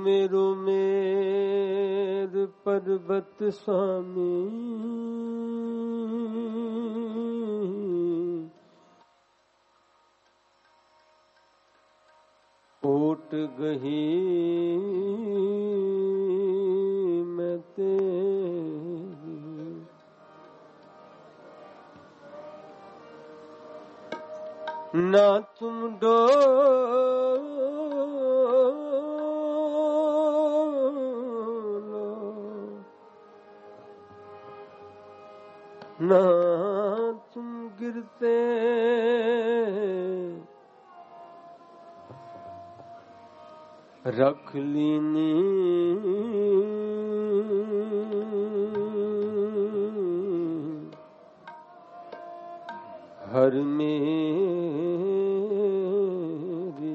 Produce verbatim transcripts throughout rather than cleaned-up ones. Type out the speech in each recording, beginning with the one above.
सुमेरो मेर पर्वत स्वामी, ओट गही मैं तेरी, ना तुम डोलो ना तुम गिरते, रख लीनी हर मेरी,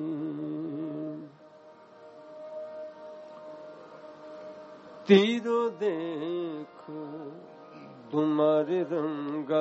तीरों देख तुम्हारे रंगा,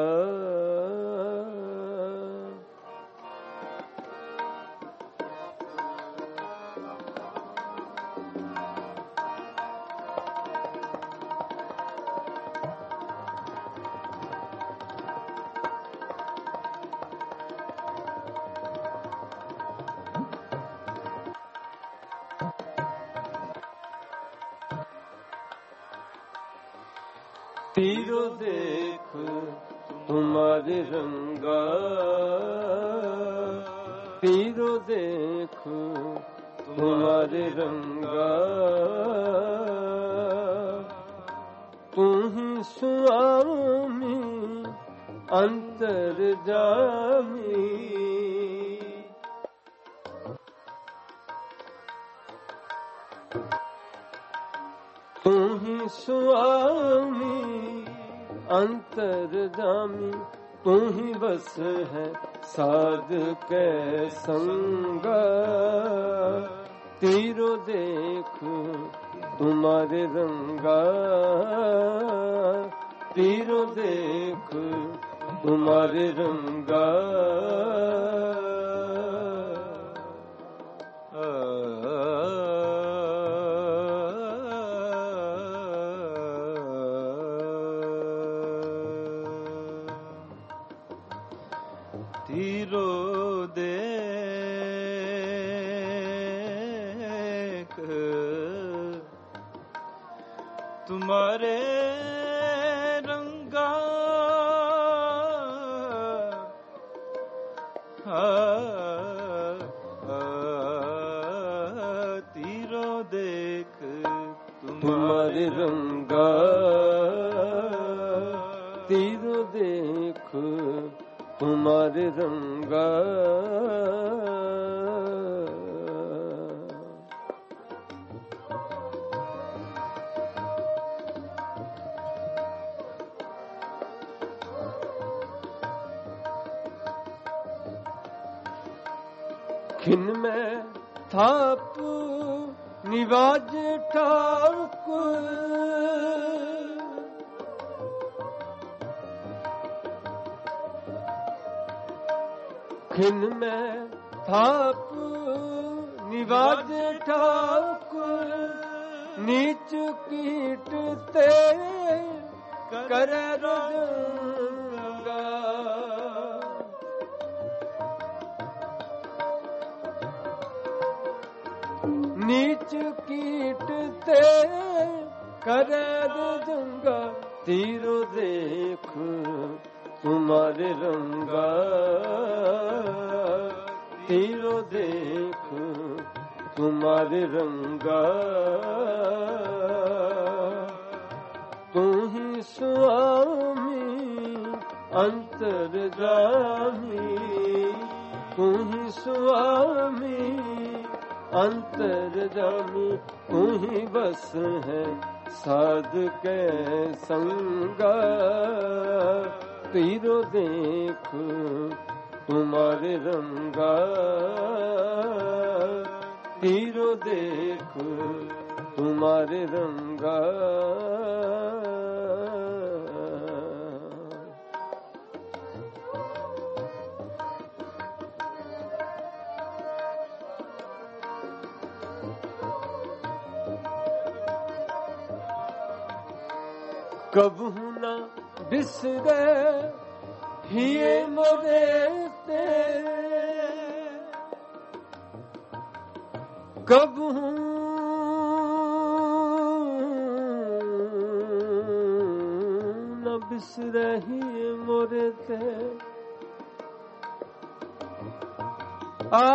तीरों देख तुम्हारे रंगा, तीरों देख तुम्हारे रंगा, तू ही स्वामी अंतर्जामी, तू ही स्वामी अंतर्जामी, तू ही बस है साध के संगा, तीरों देख तुम्हारे रंगा, तीरों देख तुम्हारे रंगा, तीरों देख तुम्हारे रंगा, तीरों देख तुम्हारे रंगा, तीरों देख तुम्हारे रंगा, खिन में थाप निवाज ठाकुर, खिन में थाप निवाज ठाकुर, नीच कीटते करे रंगा, नीच कीटते करे रंगा, तीरों देख तुम्हारे रंगा, तीरों देख तुम्हारे रंगा, तू ही स्वामी अंतर्जामी, तू ही स्वामी अंतर्जामी, तू ही बस है साध के संगा, तीरों देख तुम्हारे रंगा, तीरों देख तुम्हारे रंगा, कबहू न बिसरे हिये मोरे ते कबहू न बिसरे हिये मोरे ते आ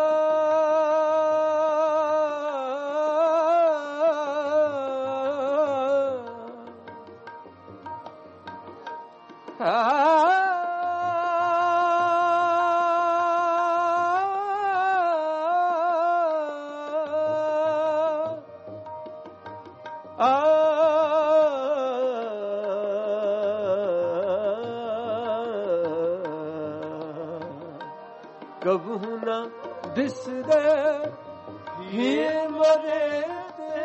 कबहू न बिसरे हिये मोरे ते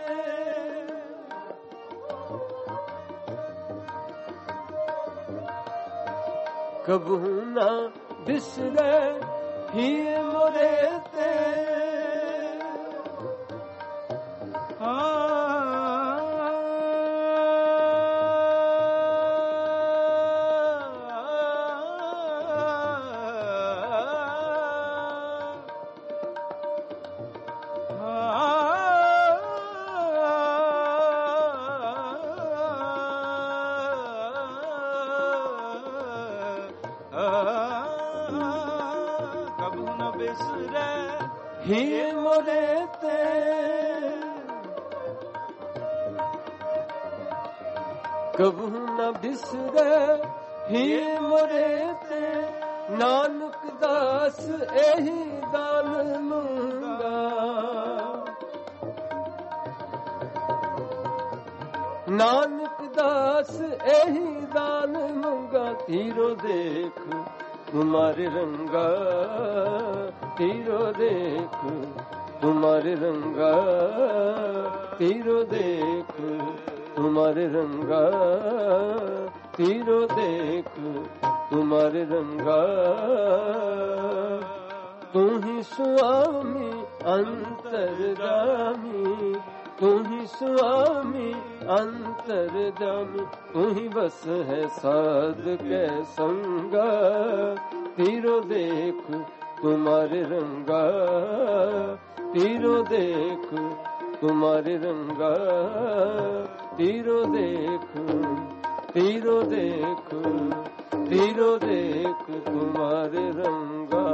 कबहू न बिसरे हिये मोरे ते हिये मोरे ते कबहू न बिसरे हिये मोरे ते नानक दास एही दान मंगा नानक दास एही दान मंगा तीरो देख तुम्हारे रंगा तीरो देख तुम्हारे रंगा तीरो देख तुम्हारे रंगा तीरो देख तुम्हारे रंगा तू ही स्वामी अंतर्गामी तू ही स्वामी अंतर्जामी तू ही बस है साध के संगा तीरो देख तुम्हारे रंगा तीरो देख तुम्हारे रंगा तीरो देख तीरो देख तीरो देख तुम्हारे रंगा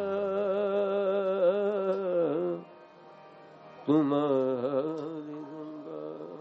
तुम्हारे रंगा।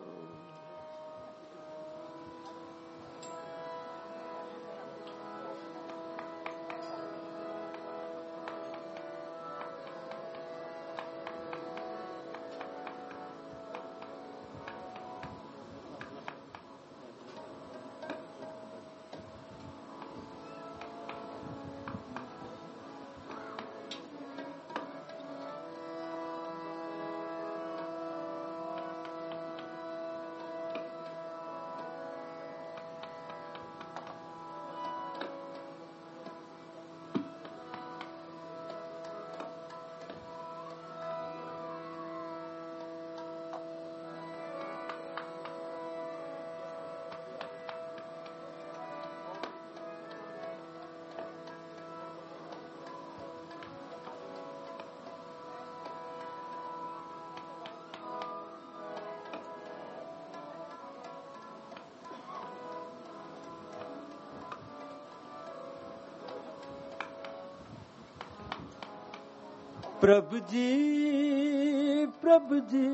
प्रभु जी प्रभु जी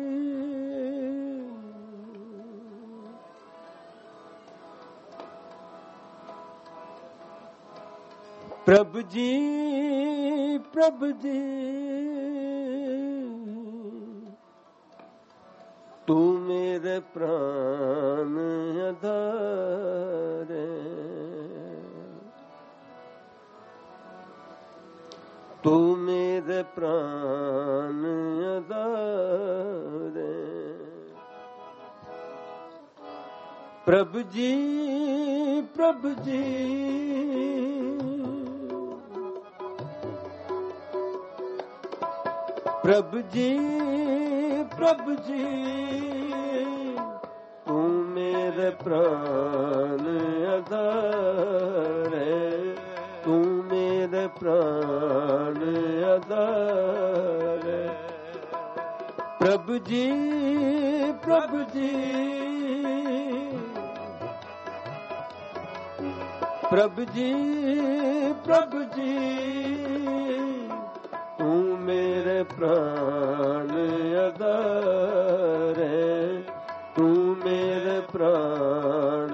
प्रभु जी प्रभु जी तू मेरे प्राण आधार तू मेरे प्राण आधार प्रभु जी प्रभु जी प्रभु जी प्रभु जी तू मेरे ਮੇਰੇ ਪ੍ਰਾਨ ਆਧਾਰ ਹੈ, ਤੂੰ ਮੇਰੇ ਪ੍ਰਾਨ ਆਧਾਰ ਹੈ। ਪ੍ਰਭੂ ਜੀ ਪ੍ਰਭੂ ਜੀ ਪ੍ਰਭੂ ਜੀ ਪ੍ਰਭੂ ਜੀ, ਤੂੰ ਮੇਰੇ ਪ੍ਰਾਨ ਆਧਾਰ ਹੈ, ਤੂੰ ਮੇਰੇ ਪ੍ਰਾਨ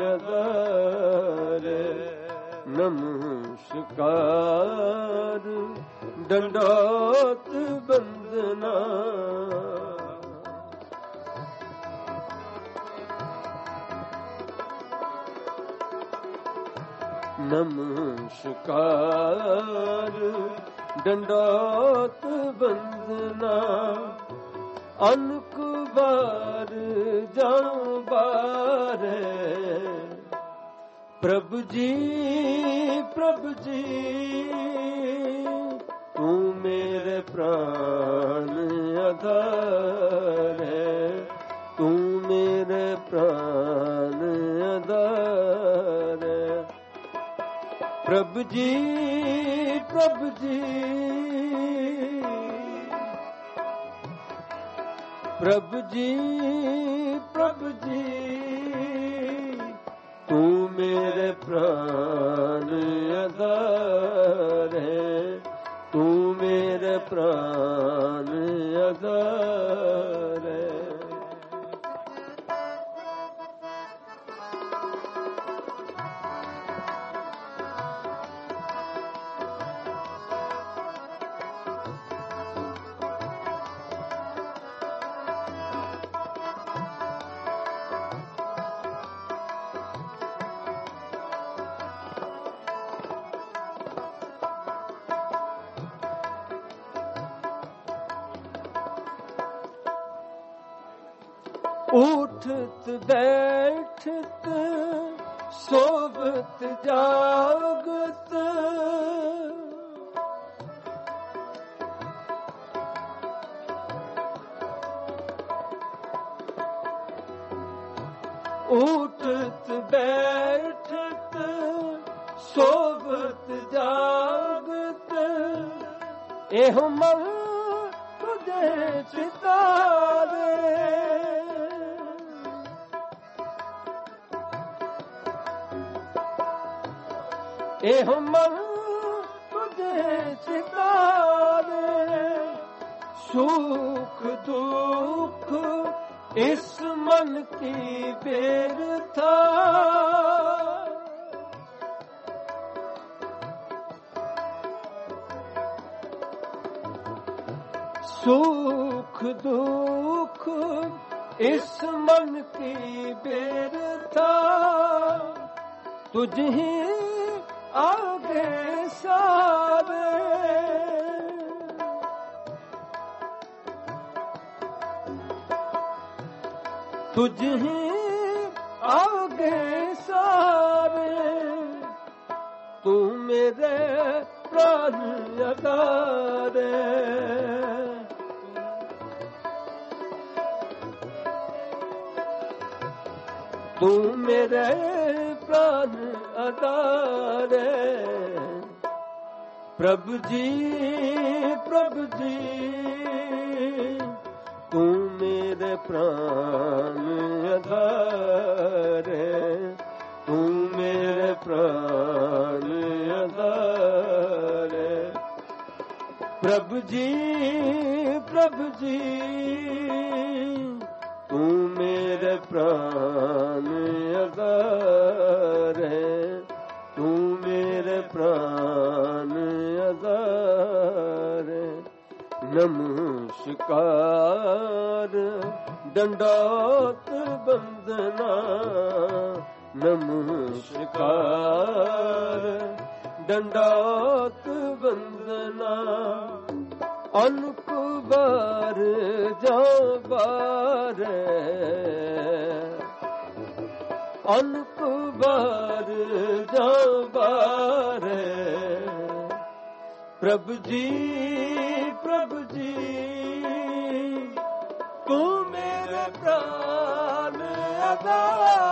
ਆਧਾਰ ਹੈ। ਨਮਸਕਾਰ ਡੰਡੋਤ ਬੰਦਨਾ, ਨਮਸਕਾਰ ਡੰਡੋਤ ਬੰਦਨਾ, ਅਨਕ ਬਾਰ ਜਾਉ ਬਾਰੇ। ਪ੍ਰਭੂ ਜੀ ਪ੍ਰਭੂ ਜੀ, ਤੂੰ ਮੇਰੇ ਪ੍ਰਾਨ ਆਧਾਰ ਹੈ, ਤੂੰ ਮੇਰੇ ਪ੍ਰਾਨ ਆਧਾਰ ਹੈ। ਪ੍ਰਭੂ ਜੀ ਪ੍ਰਭੂ ਜੀ ਪ੍ਰਭੂ ਜੀ ਪ੍ਰਭੂ ਜੀ, ਤੂੰ ਮੇਰੇ ਪ੍ਰਾਨ ਆਧਾਰ ਹੈ, ਤੂੰ ਮੇਰੇ ਪ੍ਰਾਨ ਆਧਾਰ ਹੈ। ਉਠਤ ਬੈਠਤ ਸੋਵਤ ਜਾਗਤ, ਉਠਤ ਬੈਠਤ ਸੋਵਤ ਜਾਗਤ, ਇਹੋ ਮਨ ਤੁਝੇ ਚਿਤਾਰੇ। ਇਹੋ ਮਨ ਤੁਝੇ ਚਿਤਾਰੇ, ਸੁਖ ਦੁਖ ਇਸ ਮਨ ਕੀ ਬੇਰਥਾ। ਸੁਖ ਦੁਖ ਇਸ ਮਨ ਕੀ ਬੇਰਥਾ, ਤੁਝ ਹੀ ਆਗੇ ਸਾਰੇ। ਤੁਝ ਹੀ ਆਗੇ ਸਾਰੇ, ਤੂੰ ਮੇਰੇ ਪ੍ਰਾਨ ਆਧਾਰ ਹੈ, ਤੂੰ ਮੇਰੇ ਪ੍ਰਾਨ ਆਧਾਰ ਹੈ। ਪ੍ਰਭੂ ਜੀ ਪ੍ਰਭੂ ਜੀ, ਤੂੰ ਮੇਰੇ ਪ੍ਰਾਨ ਆਧਾਰ ਹੈ, ਤੂੰ ਮੇਰੇ ਪ੍ਰਾਨ ਆਧਾਰ ਹੈ। ਪ੍ਰਭੂ ਜੀ ਪ੍ਰਭੂ ਜੀ, ਤੂੰ ਮੇਰੇ ਪ੍ਰਾਨ ਆਧਾਰ ਹੈ, ਤੂੰ ਮੇਰੇ ਪ੍ਰਾਨ ਆਧਾਰ ਹੈ। ਨਮਸਕਾਰ ਡੰਡੋਤ ਬੰਦਨਾ, ਨਮਸਕਾਰ ਡੰਡੋਤ ਬੰਦਨਾ, ਅਨਕ ਬਾਰ ਜਾ ਬਾਰੇ। ਅਨਕ ਬਾਰ ਜਾ ਬਾਰੇ। ਪ੍ਰਭੂ ਜੀ ਪ੍ਰਭੂ ਜੀ, ਤੂੰ ਮੇਰੇ ਪ੍ਰਾਨ ਆਧਾਰ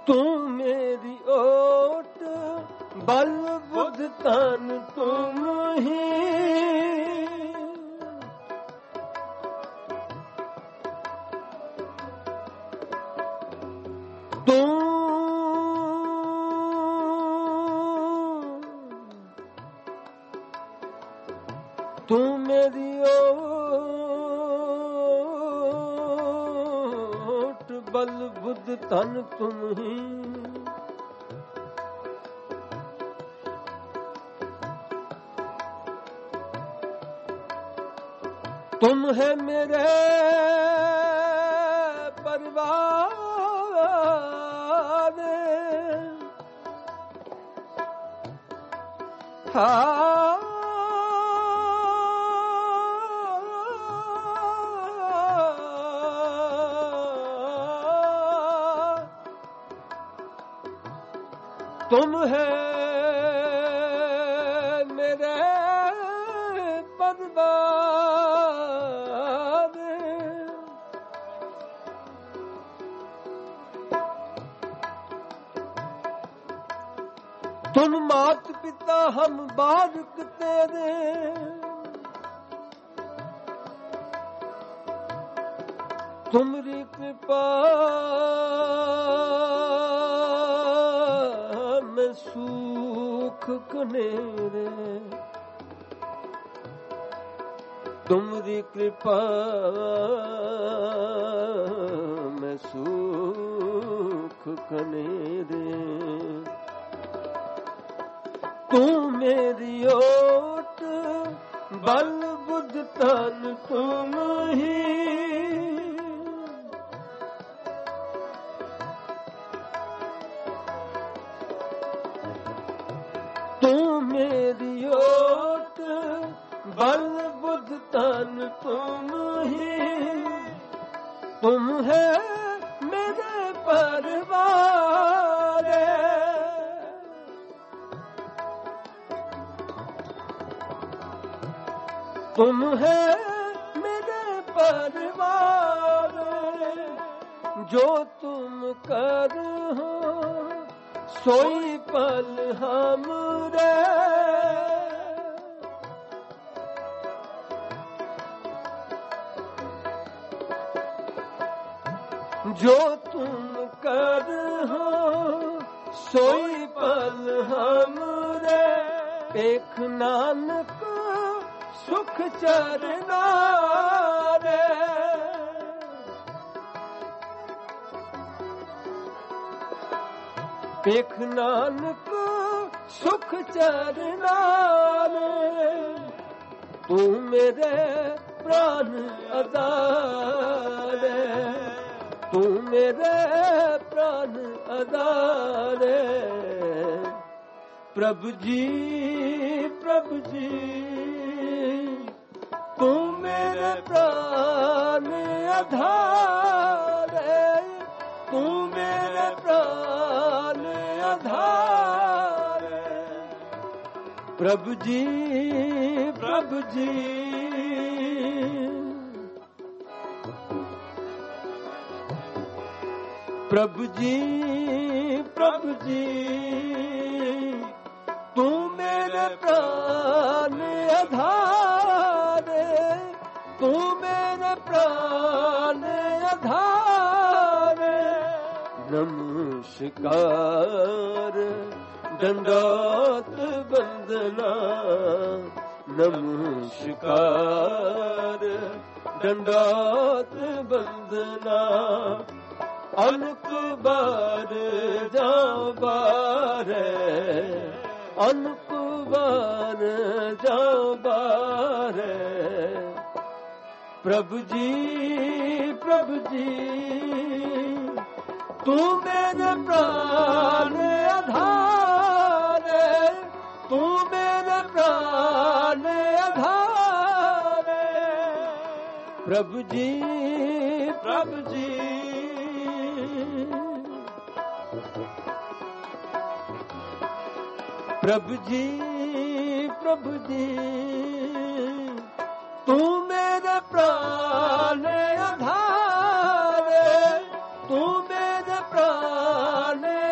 तू मेरी ओट बल बुध तन तुम ही, तू तू मेरी ओट बल बुध तन तुम ही, तुम है मेरे परिवार, हाँ तुम है मेरे परिवार, तुम मात पिता हम बालक तेरे, तुमरी कृपा में सुख कनेरे, तुमरी कृपा में सुख कनेरे, तू मेरी ओट बल बुध तन तुम ही, तू मेरी ओट बल बुध तन तुम ही, तुम है मेरे परिवार, तुम है मेरे परिवार, जो तुम कर हो सोई पल हमरे, जो तुम कर हो सोई पल हमरे, पेख नानक सुख चरना रे, पेख नानक सुख चरना रे, तू मेरे प्राण आधार, तू मेरे प्राण आधार, प्रभु जी प्रभु जी तू मेरे प्राण आधार, तू मेरे प्राण आधार, प्रभु जी प्रभु जी प्रभु जी प्रभु जी तू मेरे प्राण आधार, तू मेरे प्राण आधार, नमस्कार दंडवत वंदना, नमस्कार दंडवत वंदना, अनक बार जा बार, अनक बार जा बार, प्रभु जी प्रभु जी तू मेरे प्राण आधार, तू मेरे प्राण आधार, प्रभु जी प्रभु जी प्रभु जी प्रभु जी तू मेरे प्राण आधार, तू मेरे प्राण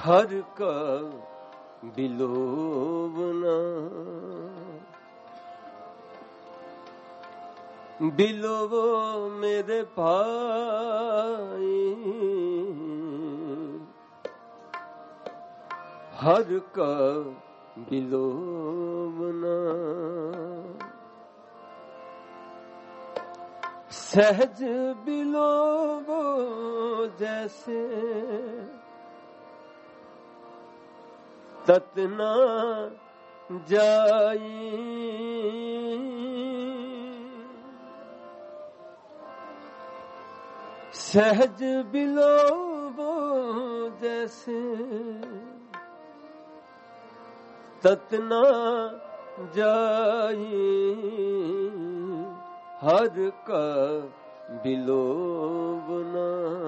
ਹਰ ਕਾ ਬਿਲੋਵਨਾ ਬਿਲੋਵੋ ਮੇਰੇ ਭਾਈ ਹਰ ਕਾ ਬਿਲੋਵਨਾ सहज बिलोवो जैसे तत न जाई सहज बिलोवो जैसे तत न जाई हर का बिलोवना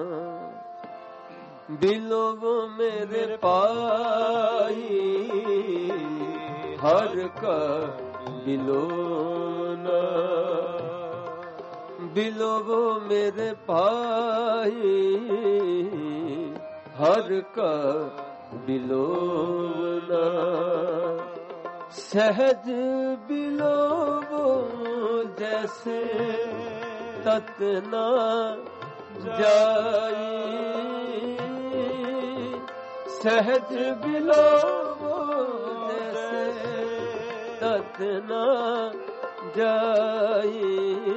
बिलोवो मेरे पाई हर का बिलोवना बिलोवो मेरे पाई हर का बिलोवना सहज बिलोवो जैसे तत न जाई सहज बिलोवो जैसे तत न जाई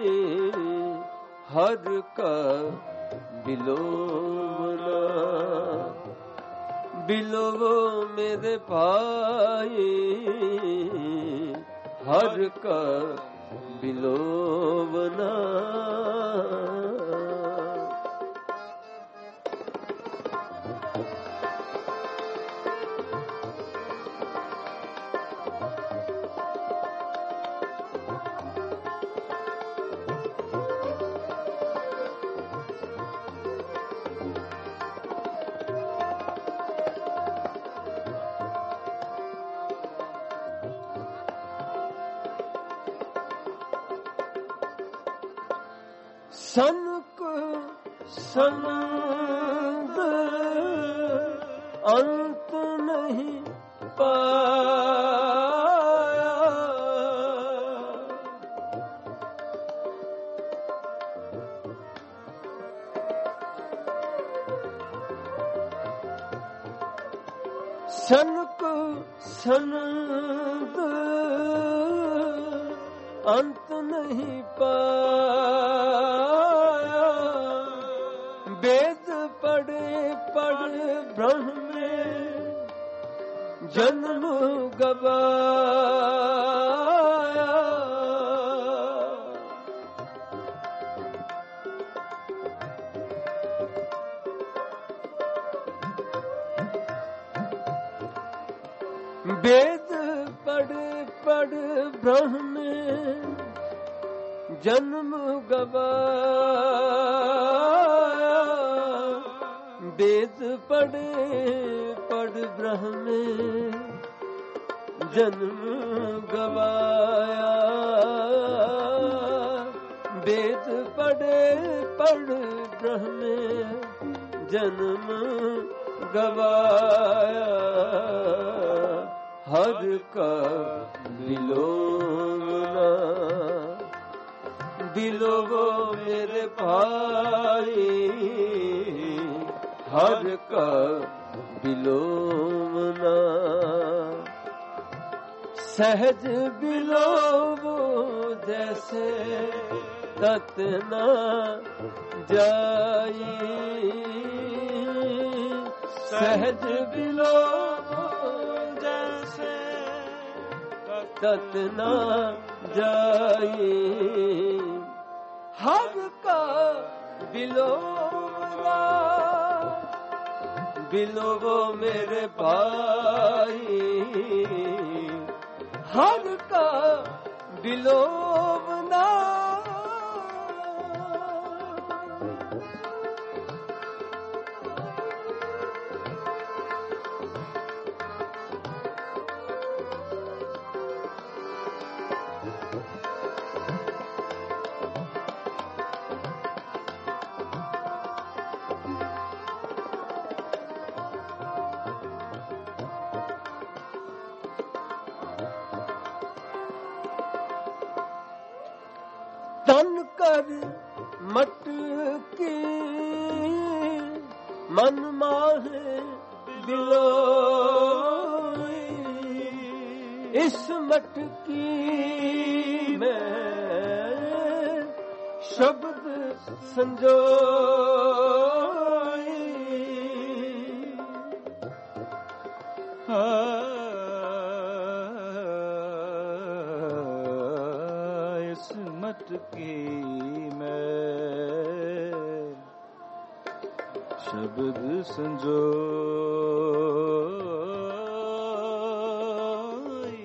हर का बिलोवना बिलोवो मेरे भाई हर का बिलोवना सनक सनंद अंत नहीं पाया सनक सनंद अंत नहीं पाया वेद पढ़े पढ़ ब्रह्म में जन्म गवाया वेद पढ़ पढ़ ब्रह्म में जन्म गवाया वेद पढ़े पढ़ ब्रह्म में जन्म गवाया वेद पढ़े पढ़ ब्रह्म में जन्म गवाया हर का बिलोवना बिलोवो मेरे भाई हर का बिलोवना सहज बिलोवो जैसे तत न जाई सहज बिलोवो जैसे तत न जाई हर का बिलोवना बिलोवो मेरे भाई हर का बिलोवना ਤਨ ਕਰ ਮਟਕੀ ਮਨ ਮਾਹੇ ਬਿਲੋਈ, ਇਸ ਮਟਕੀ ਮੈਂ ਸ਼ਬਦ ਸੰਜੋਈ। ਇਸ ਮਟਕੀ ਮੈਂ ਸ਼ਬਦ ਸੰਜੋਈ।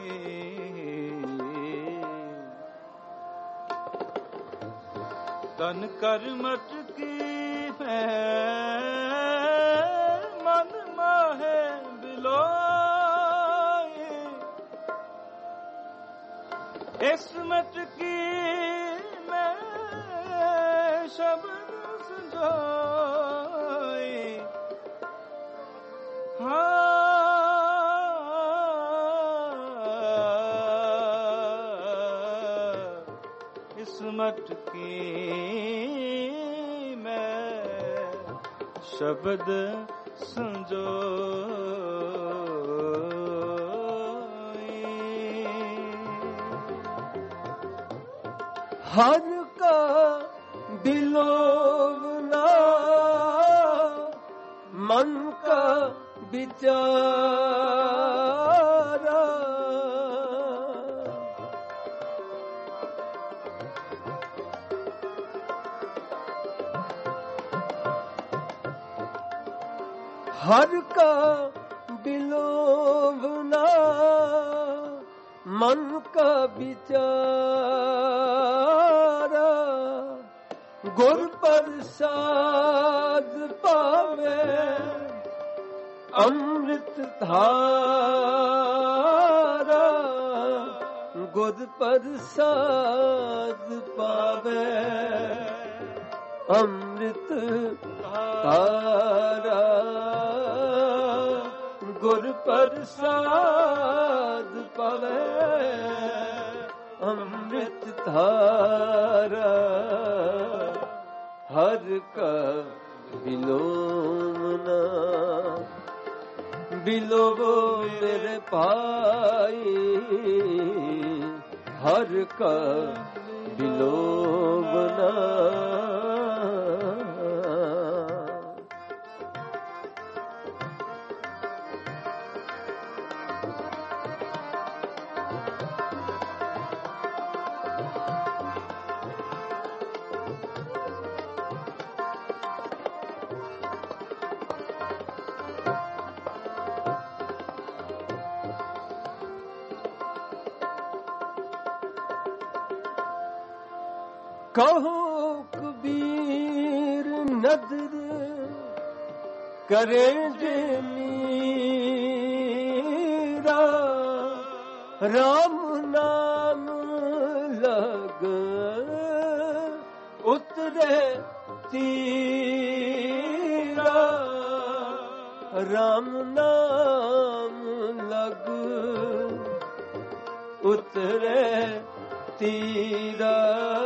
ਤਨ ਕਰ ਮਟਕੀ ਮੈਂ ਮਨ ਮਾਹੇ ਬਿਲੋਏ, ਇਸ ਮਟਕੀ ਮੈਂ ਸ਼ਬਦ ਸੰਜੋਏ। ਹਾਂ ਇਸ ਮਟਕੀ ਮੈਂ ਸ਼ਬਦ ਸੰਜੋਏ। ਹਰ ਕਾ ਬਿਲੋਵਨਾ ਮਨ ਕਾ ਵਿਚਾਰਾ, ਹਰ ਕਾ ਬਿਲੋਵਨਾ ਮਨ ਕਾ ਵਿਚਾਰਾ, ਗੁਰ ਪ੍ਰਸਾਦ ਪਾਵੇ ਅੰਮ੍ਰਿਤ ਧਾਰਾ, ਗੁਰ ਪ੍ਰਸਾਦ ਪਾਵੇ ਅੰਮ੍ਰਿਤ ਧਾਰਾ, ਗੁਰ ਪ੍ਰਸਾਦ ਪਾਵੇ ਅੰਮ੍ਰਿਤ ਧਾਰਾ। ਹਰ ਕਾ ਬਿਲੋਵਨਾ ਬਿਲੋਵੋ ਮੇਰੇ ਭਾਈ, ਹਰ ਕਾ ਬਿਲੋਵਨਾ। ਕਹੋ ਕਬੀਰ ਨਦਰ ਕਰੇ ਜੇ ਨੀਰਾ, ਰਾਮ ਨਾਮ ਲਗ ਉਤਰੇ ਤੀਰਾ, ਰਾਮ ਨਾਮ ਲਗ ਉਤਰੇ ਤੀਰਾ,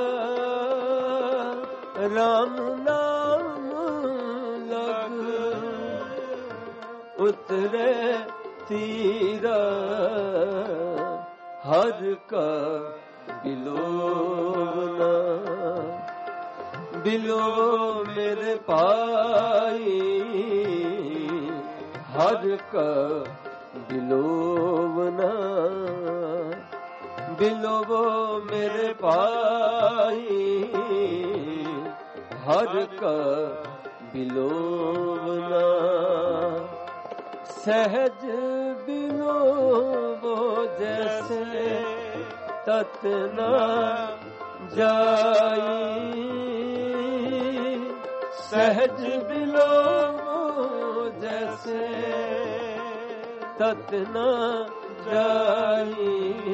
ਰਾਮ ਨਾਮ ਲਗ ਉਤਰੇ ਤੀਰਾ। ਹਰ ਕਾ ਬਿਲੋਵਨਾ ਬਿਲੋਵੋ ਮੇਰੇ ਭਾਈ, ਹਰ ਕਾ ਬਿਲੋਵਨਾ ਬਿਲੋਵੋ ਮੇਰੇ ਭਾਈ, ਹਰ ਕਾ ਬਿਲੋਵਨਾ। ਸਹਿਜ ਬਿਲੋਵੋ ਜੈਸੇ ਤਤ ਨਾ ਜਾਈ, ਸਹਿਜ ਬਿਲੋਵੋ ਜੈਸੇ ਤਤ ਨਾ ਜਾਈ,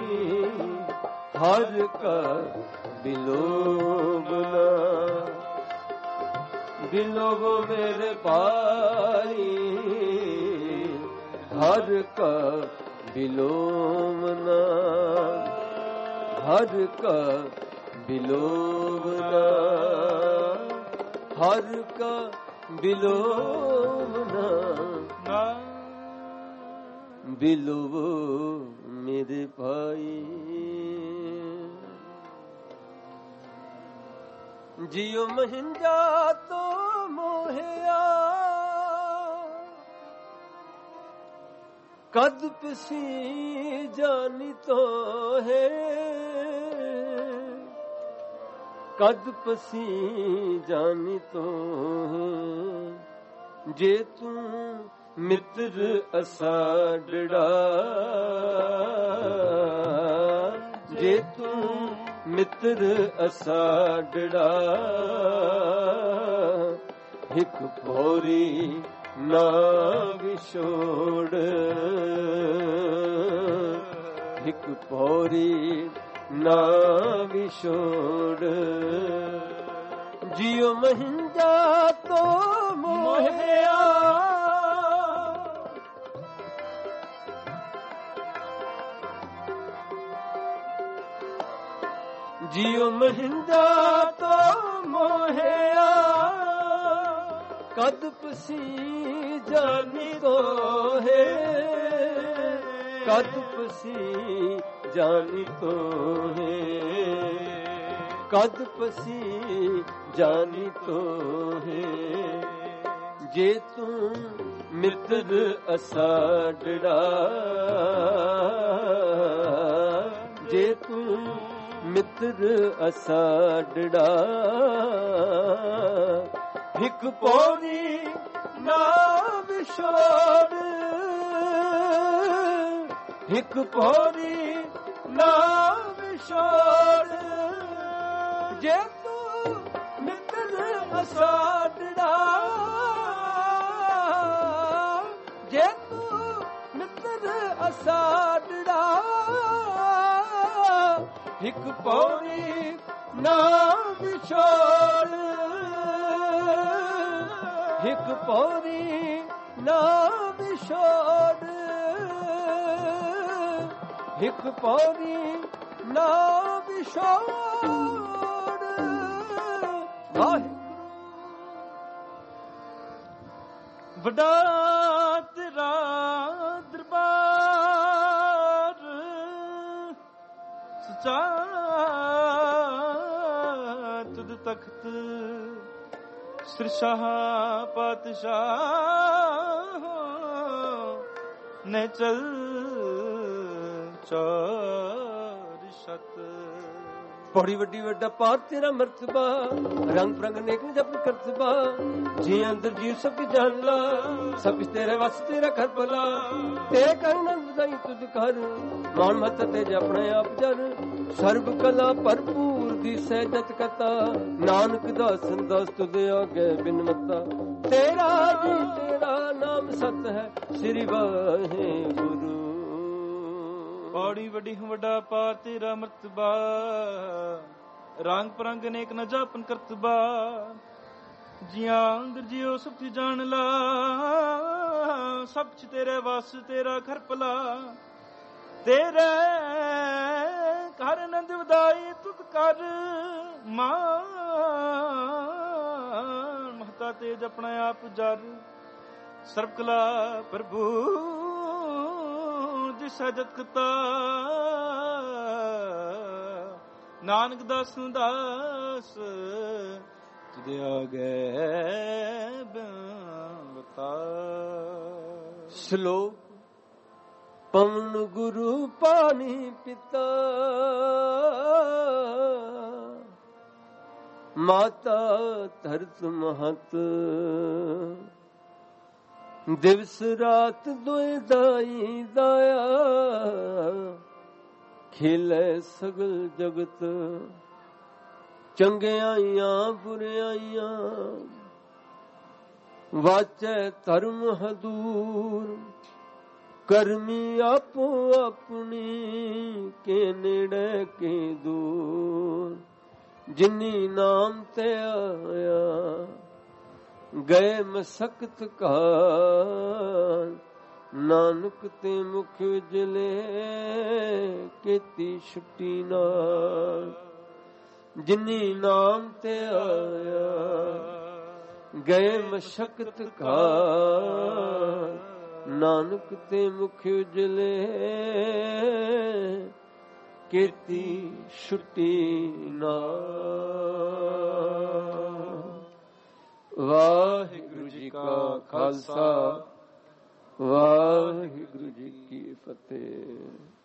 ਹਰ ਕਾ ਬਿਲੋਵਨਾ ਬਿਲੋਵੋ ਮੇਰੇ ਭਾਈ, ਹਰ ਕਾ ਬਿਲੋਵਨਾ, ਹਰ ਕਾ ਬਿਲੋਵਨਾ ਹਰ ਕਾ ਬਿਲੋਵਨਾ ਬਿਲੋਵ ਮੇਰੇ ਭਾਈ ਜਿਉ ਮਹਿੰਦਾ ਤੋ ਮੋਹਿਆ ਕਦ ਪਸੀ ਜਾਨੀ ਤੋ ਹੈ ਕਦ ਪਸੀ ਜਾਨੀ ਤੋ ਹੈ ਜੇ ਤੂੰ ਮਿੱਤਰ ਅਸਾਡੜਾ ਜੇ ਤੂੰ ਮਿੱਤਰ ਅਸਾਡੜਾ ਇੱਕ ਭੋਰੀ ਨਾ ਵਿਛੋੜ ਇੱਕ ਭੋਰੀ ਨਾ ਵਿਛੋੜ ਜਿਉ ਮਹਿੰਦਾ ਤੋ ਮੋਹਿਆ ਜਿਉ ਮਹਿੰਦਾ ਤੋ ਮੋਹਿਆ ਕਦ ਪਸੀ ਜਾਨੀ ਤੋ ਹੈ ਕਦ ਪਸੀ ਜਾਨੀ ਤੋ ਹੈ ਕਦ ਪਸੀ ਜਾਨੀ ਤੋ ਹੈ ਜੇ ਤੂੰ ਮਿੱਤਰ ਅਸਾਡੜਾ ਜੇ ਤੂੰ ਮਿੱਤਰ ਅਸਾਡੜਾ ਇੱਕ ਪੌੜੀ ਨਾ ਵਿਛੋੜ ਇੱਕ ਪੌੜੀ ਨਾ ਵਿਛੋੜ ਜੇ ਤੂੰ ਮਿੱਤਰ ਅਸਾਡੜਾ ਜੇ ਤੂੰ ਮਿੱਤਰ ਅਸਾਡੜਾ ਇੱਕ ਪੌੜੀ ਨਾ ਵਿਛੋੜ ਇੱਕ ਪੌੜੀ ਨਾ ਵਿਛੋੜ ਇੱਕ ਪੌੜੀ ਨਾ ਵਿਛੋੜ ਵੱਡਾ ਤੇਰਾ ਦਰਬਾਰ ਸੱਚਾ ਤੁਧ ਤਖਤ ਸਿਰਸ਼ਾਹ ਪਾਤਸ਼ਾਹ ਨੇ ਚਲ ਚਾਰ ਸਤ ਬੜੀ ਵੱਡੀ ਵੱਡਾ ਪਾਰ ਤੇਰਾ ਮਰਤਬਾ ਰੰਗ ਪ੍ਰੰਗ ਨੇਕ ਜਪ ਕਰਤਬਾ ਜੀ ਅੰਦਰ ਜੀ ਸਭ ਜਾਣ ਲਾ ਸਭ ਤੇਰੇ ਵਸ ਤੇਰਾ ਘਰ ਭਲਾ ਤੇ ਕਰਨ ਵਧਾਈ ਤੁਧ ਕਰ ਮਾਨ ਮਤ ਤੇ ਆਪਣੇ ਆਪ ਜਰ ਸਰਬ ਕਲਾ ਭਰਪੂਰ ਦੀ ਸਹਿਜਤ ਕਤਾ ਨਾਨਕ ਦਾ ਸੰਦਾਸ ਤੁਧ ਆਗੇ ਬਿਨ ਮਤਾ ਤੇਰਾ ਜੀ ਤੇਰਾ ਨਾਮ ਸਤ ਹੈ ਸ੍ਰੀ ਵਾਹਿਗੁਰੂ ਬੜੀ ਵੱਡੀ ਵੱਡਾ ਪਾਰ ਤੇਰਾ ਮਰਤਬਾ ਰੰਗ ਪਰੰਗ ਨੇਕ ਨ ਜਾਪਨ ਕਰਤਬਾ ਜੀਆਂ ਅੰਦਰ ਜਿਉ ਸਭ ਤੇ ਜਾਣ ਲਾ ਸਭ ਚ ਤੇਰੇ ਵਸ ਤੇਰਾ ਘਰ ਭਲਾ ਤੇਰੇ ਘਰ ਨੰਦ ਵਧਾਈ ਤੁਧ ਕਰ ਮਾਨ ਮਹਤਾ ਤੇਜ ਆਪਣਾ ਆਪ ਜਰ ਸਰਬ ਕਲਾ ਪ੍ਰਭੂ ਦੀ ਸਜਤ ਕਤਾ ਨਾਨਕ ਦਾਸ ਦਾਸ ਤੁਦੇ ਆਗੇ ਬਤਾ ਸ਼ਲੋਕ ਪਵਨ ਗੁਰੂ ਪਾਣੀ ਪਿਤਾ ਮਾਤਾ ਧਰਤ ਮਹਤ ਦਿਵਸ ਰਾਤ ਦੋਇ ਦਾਈ ਦਾਇਆ ਖੇਲੇ ਸਗਲ ਜਗਤ ਚੰਗਿਆਈਆਂ ਬੁਰਿਆਈਆਂ ਵਾਚੈ ਧਰਮ ਹਦੂਰ ਕਰਮੀ ਆਪੋ ਆਪਣੀ ਕੇ ਨੇੜੇ ਕੇ ਦੂਰ ਜਿਨੀ ਨਾਮ ਤੇ ਆਇਆ ਗਏ ਮਸਕਤ ਕਾਨ ਨਾਨਕ ਤੇ ਮੁਖ ਉਜਲੇ ਕੀਤੀ ਛੁੱਟੀ ਨਾਲ ਜਿਨੀ ਨਾਮ ਤੇ ਆਇਆ ਗਏ ਮਸ਼ਕਤ ਕਾ ਨਾਨਕ ਤੇ ਮੁਖ ਉਜਲੇ ਕੀਤੀ ਛੁੱਟੀ ਨਾ। ਵਾਹਿਗੁਰੂ ਜੀ ਕਾ ਖਾਲਸਾ ਵਾਹਿਗੁਰੂ ਜੀ ਕੀ ਫਤਿਹ।